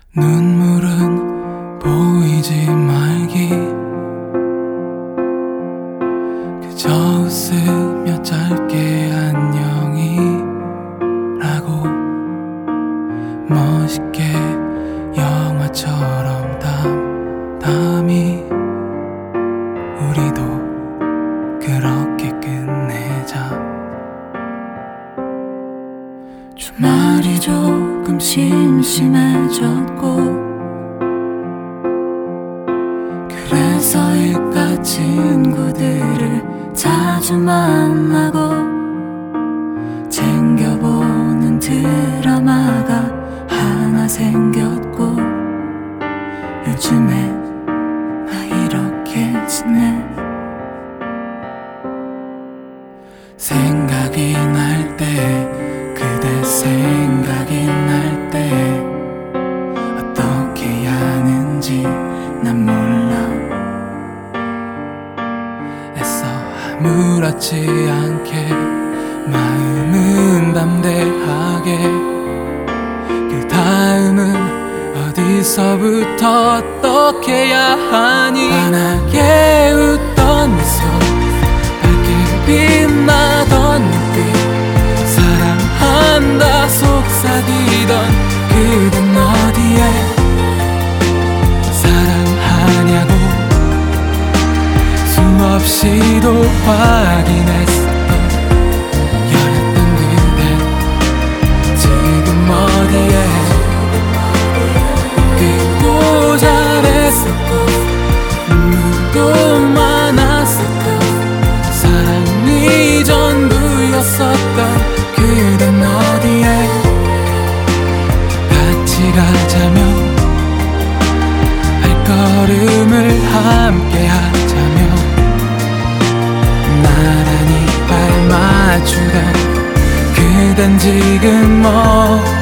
눈물은 보이지 말기, 그저 웃으며 짧게 안녕이라고 멋있게 영화처럼 담담히 우리도 그렇게 끝내자. 주말이 조금 심심해졌고, 그래서 일가 친구들을 자주 만나고 챙겨보는 드라마가 하나 생겼고, 요즘에 나 이렇게 지내. 생각이 날 때, 그대 생각이 날 때 어떻게 해야 하는지 난 몰라. 애써 아무렇지 않게 마음은 담대하게, 그 다음은 어디서부터 어떻게 해야 하니. 환하게 웃던 미소, 밝게 빛나던 눈빛, 사랑한다 속삭이던 그댄 어디에 사랑하냐고 숨없이도 확인했었던 열했던 그댄 지금 어디에. 웃기고 잘했었고 눈물도 많았었고 사랑이 전부였었던 그댄 어디에. 같이 가자며 발걸음을 함께 하자며 나란히 발 맞추던 그댄 지금